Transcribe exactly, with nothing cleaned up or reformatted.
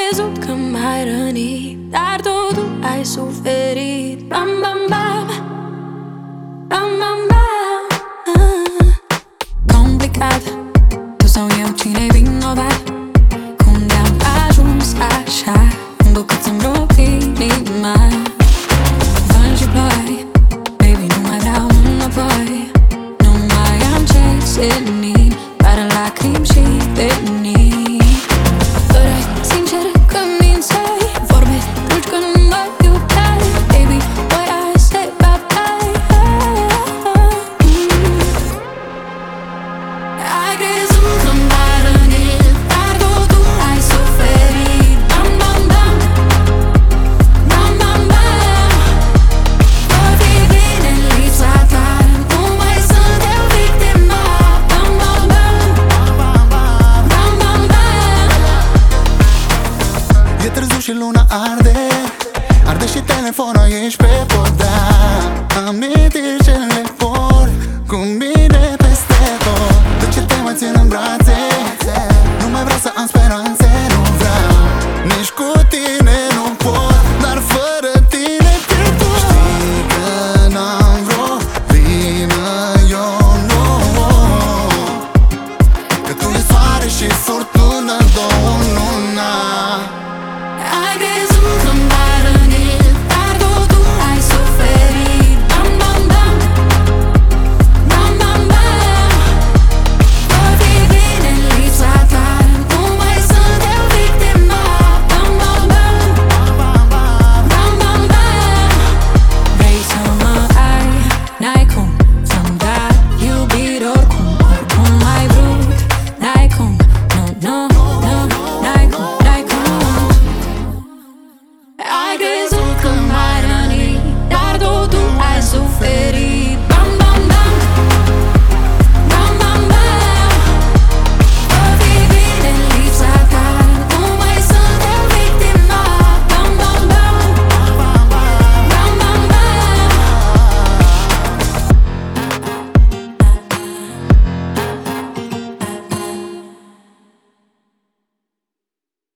crezut că m-ai rănit, dar totul ai suferit. Bam, bam, bam, bam, bam, bam. ah. Complicat, tu sau eu, cine-i vinovat? Cum de-am ajuns așa, îmbucăt să-mi rup inima. Vânt și ploi, baby, nu mai vreau înapoi. Nu mai am ce seni, doar lacrimi și venii. Păreai sincer că mințeai, vorbe dulci că nu mă iubeai. Baby, boy, I say bye-bye. Ai crezut că m-ai rănit, dar totul ai suferit. Bam, bam, bam, bam, bam, bam. Vor fi bine în lipsa ta, nu mai sunt eu victima. Bam, bam, bam, bam, bam, bam. E târziu și luna arde, arde și telefonul, ești pe podea. Amintiri ce le por cu mine peste tot. De ce te mai țin în brațe? Nu mai vreau să am speranțe.